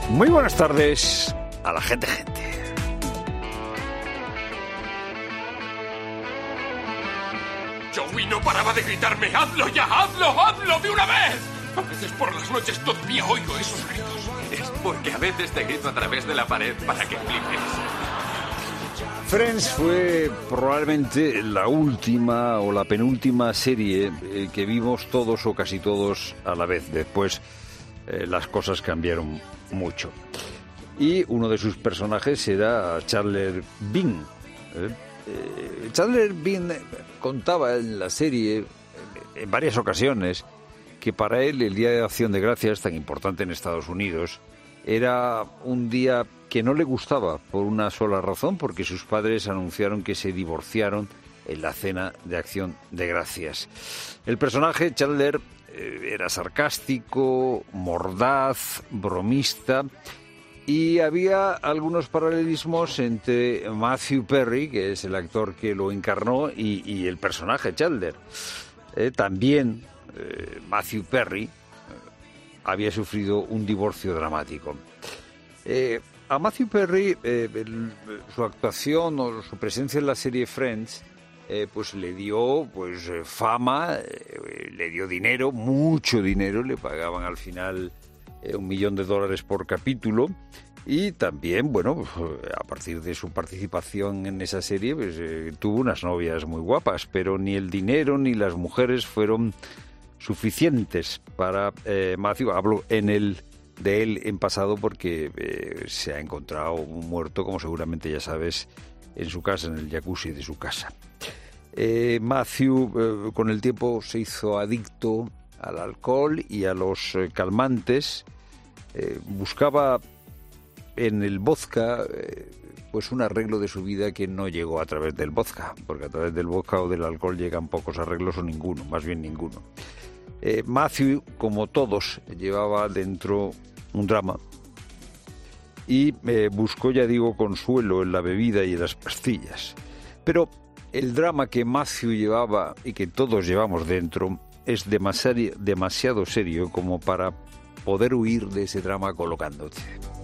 Muy buenas tardes a la gente. Joey no paraba de gritarme, ¡hazlo ya, hazlo de una vez! A veces por las noches todavía oigo esos gritos. Es porque a veces te grito a través de la pared para que flipes. Friends fue probablemente la última o la penúltima serie que vimos todos o casi todos a la vez. Después las cosas cambiaron mucho. Y uno de sus personajes era Chandler Bing. Chandler Bing contaba en la serie en varias ocasiones que para él el Día de Acción de Gracias, tan importante en Estados Unidos, era un día que no le gustaba por una sola razón, porque sus padres anunciaron que se divorciaron en la cena de Acción de Gracias. El personaje, Chandler, era sarcástico, mordaz, bromista, y había algunos paralelismos entre Matthew Perry, que es el actor que lo encarnó, y el personaje Chandler. También Matthew Perry había sufrido un divorcio dramático. A Matthew Perry, su actuación o su presencia en la serie Friends, pues le dio fama, le dio dinero, mucho dinero, le pagaban al final $1 millón por capítulo, y también, a partir de su participación en esa serie, tuvo unas novias muy guapas, pero ni el dinero ni las mujeres fueron suficientes para Matthew. Hablo de él en pasado porque se ha encontrado muerto, como seguramente ya sabes, en su casa, en el jacuzzi de su casa. Matthew con el tiempo se hizo adicto al alcohol y a los calmantes. Buscaba en el vodka un arreglo de su vida que no llegó a través del vodka, porque a través del vodka o del alcohol llegan pocos arreglos o ninguno, más bien ninguno. Matthew, como todos, llevaba dentro un drama y buscó, ya digo, consuelo en la bebida y en las pastillas. Pero el drama que Matthew llevaba y que todos llevamos dentro es demasiado serio como para poder huir de ese drama colocándote.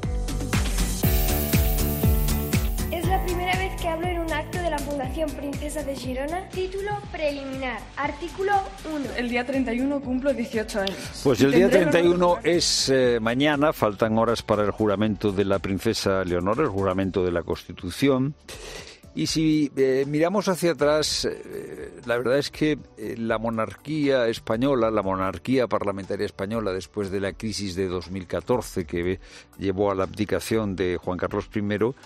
Es la primera vez que hablo en un acto de la Fundación Princesa de Girona. Título preliminar. Artículo 1. El día 31 cumplo 18 años. Pues el día 31 es mañana, faltan horas para el juramento de la princesa Leonor, el juramento de la Constitución. Y si miramos hacia atrás, la verdad es que la monarquía española, la monarquía parlamentaria española, después de la crisis de 2014 que llevó a la abdicación de Juan Carlos I,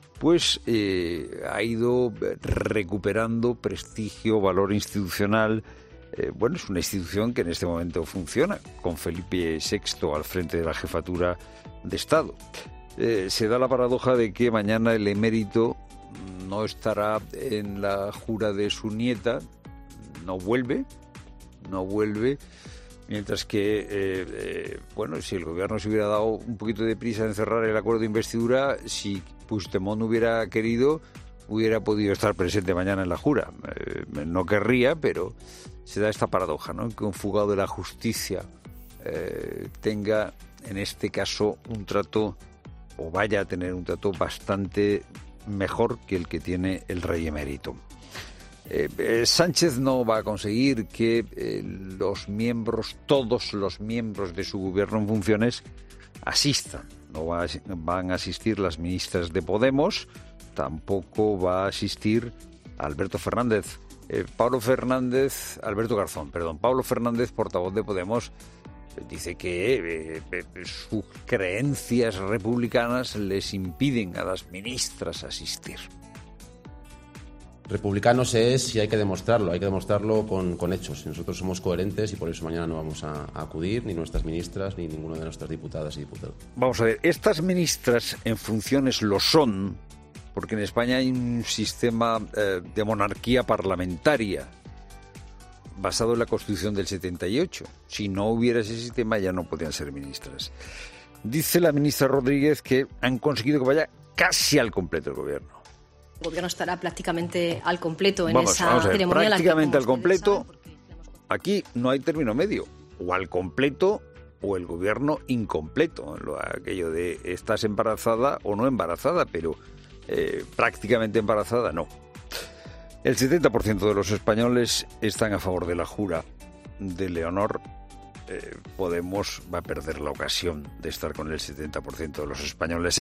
ha ido recuperando prestigio, valor institucional. Es una institución que en este momento funciona, con Felipe VI al frente de la jefatura de Estado. Se da la paradoja de que mañana el emérito no estará en la jura de su nieta, no vuelve, mientras que, si el gobierno se hubiera dado un poquito de prisa en cerrar el acuerdo de investidura, si Puigdemont hubiera querido, hubiera podido estar presente mañana en la jura. No querría, pero se da esta paradoja, ¿no? Que un fugado de la justicia tenga, en este caso, un trato, o vaya a tener un trato bastante mejor que el que tiene el rey emérito. Sánchez no va a conseguir que todos los miembros de su gobierno en funciones asistan. No van a asistir las ministras de Podemos, tampoco va a asistir Alberto Fernández. Pablo Fernández, portavoz de Podemos, dice que sus creencias republicanas les impiden a las ministras asistir. Republicanos es, y hay que demostrarlo con hechos. Nosotros somos coherentes y por eso mañana no vamos a acudir, ni nuestras ministras, ni ninguno de nuestras diputadas y diputados. Vamos a ver, estas ministras en funciones lo son, porque en España hay un sistema de monarquía parlamentaria basado en la Constitución del 78. Si no hubiera ese sistema ya no podían ser ministras. Dice la ministra Rodríguez que han conseguido que vaya casi al completo el gobierno. El gobierno estará prácticamente al completo en esa ceremonia. Prácticamente al completo. Aquí no hay término medio. O al completo o el gobierno incompleto, aquello de estás embarazada o no embarazada, pero prácticamente embarazada no. El 70% de los españoles están a favor de la jura de Leonor. Podemos va a perder la ocasión de estar con el 70% de los españoles.